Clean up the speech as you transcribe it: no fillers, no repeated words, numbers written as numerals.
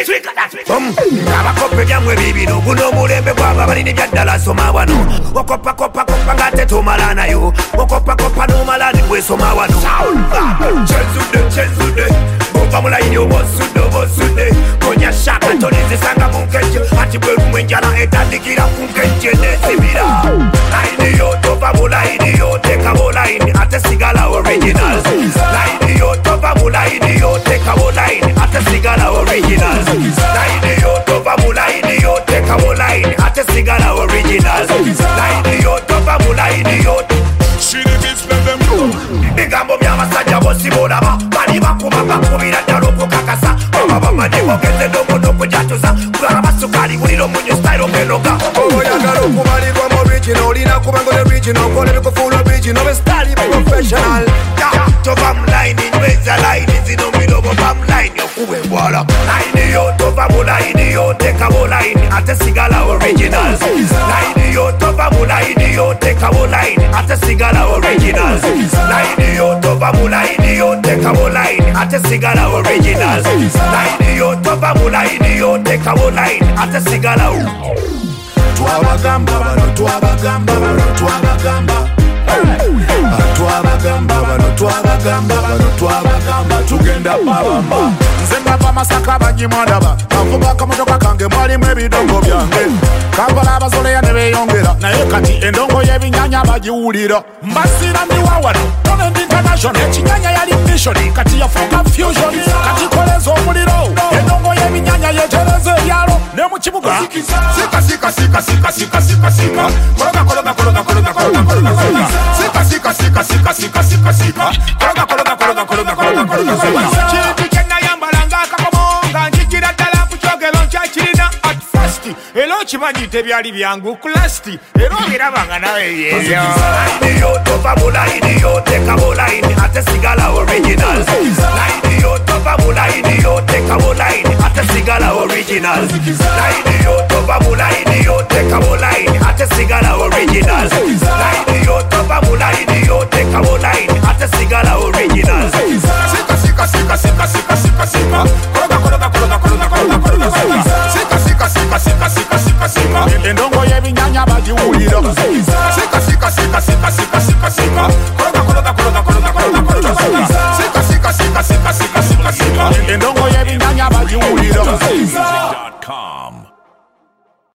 abakope byamwe bibino guno mulembe gwaba balini byaddala soma wano okopakopa nga tetomala nayo okopakopa nomalani bwesoma wano kyenzude bova mulayini obosudde konya shaka tonizisanga munkeje ati bwerumwe enjala etandikira kunkeje nesibira layini yo tova mulayini yo teka mulayini ate sigala originals layini yo tova mulayini yo teka mulayini ate sigala originals layini yo tova mulayini yo teka mulayini ate sigala originals layini yo tova mulayini yo bigambo by'abasajja bosibolaba bali bakuba bakubira ddala okukakasa baba bamanyi bogeze n'omuntu okujatuza kulala basukali buliro munyo style okenoga oyagala okubalirwa mu original olina kuba ngo original kola bikufuula original be style professional tova mu line nyweza line zino mirobo ba mu line okuba embwala line yo tova mu line yo teka mu line ate sigala originals line yo tova mu line yo teka mu line ate sigala originals line yo tova mu line yo teka mu line ate sigala originals line yo tova mu line yo teka mu line ate sigala twabagamba bano twabagamba bano twabagamba twabagamba tugenda babamba nze mbava Masaka banyimwandaba kavuga akamotoka kange mwalimu ebidongo byange kampala abazoleya ne beeyongera naye kati endongo y'ebinyanya bagiwulira mbasira ndiwawano Tonend International ekinyanya yali mission kati yafuuka fusion kati koleza omuliro endongo y'ebinyanya yetereza ebyalo ne mu kibuga kintu kyenayambalanga akakomo nga njijira ddala ku kyogero nkyakirina at first era okimanyi tebyali byangu kulasti era obirabanga nawe byebyo line yo tova mu line yo teka mu line ate sigala originals line yo tova mu line yo teka mu line ate sigala originals line yo tova mu line yo teka mu line ate sigala originals line yo tova mu line yo teka mu line ate sigala originals endongo y'ebinyanya bagiwulira endongo y'ebinyanya bagiwulira